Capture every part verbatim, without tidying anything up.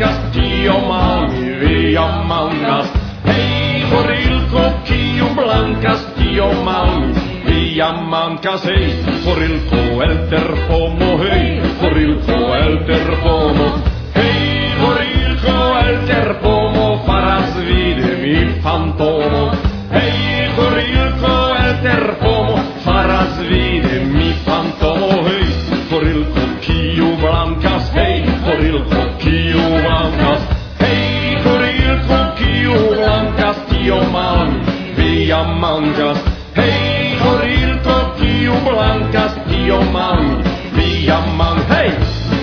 blancas, tío Malmi, Villamancas. Hey, Jorilco, Kio blancas, tío Malmi, Villamancas. Hey, Jorilco, el terpomo, hey, Jorilco, el terpomo. Hey, Jorilco, el terpomo, faras vide mi fantomo. Hey, Jorilco, el terpomo, faras vide mi fantomo. Hey, Jorilco, Kio blancas, hey, Jorilco, Kio blancas. Hey, Jorilco, Kio blancas, tío Malmi, Villamancas. Hey, Jorilco, Kio blancas, tío Malmi, Villamancas. Hey!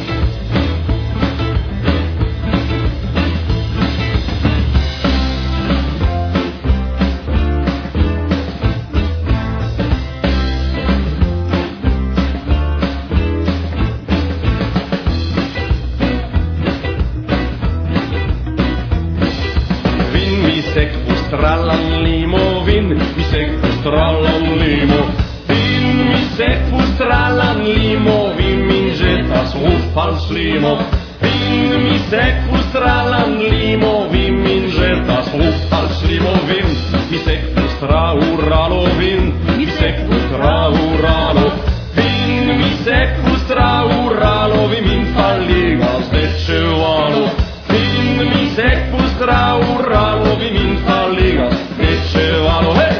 Sequestralan limo, vin, mi sequestralan limo. Vin, mi sequestralan limo, vin, mi jetas un fals limo. Vin, mi sequestralan limo, vin, mi jetas un fals limo. Vin, mi sequestra urralo, vin, mi sequestra urralo. Vin, mi sequestra urralo, vin, min falligas de cevalo. Vin, mi sequestra urralo, vin, min falligas de cevalo. Hey!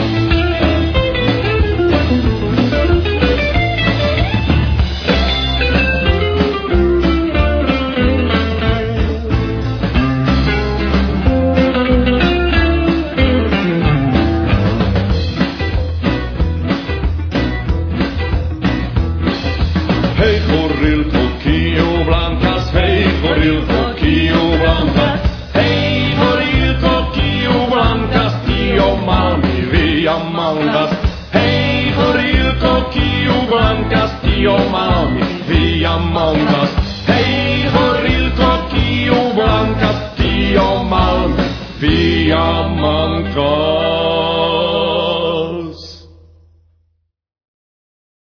Hey, Jorilco, Kio blancas, hey, Jorilco, Kio blancas. Hey, Jorilco, Kio blancas, tío Malmi, Villamancas. Hey, Jorilco, Kio blancas, tío Malmi, Villamancas. Hey, Jorilco, Kio blancas, tío Malmi, Villamancas.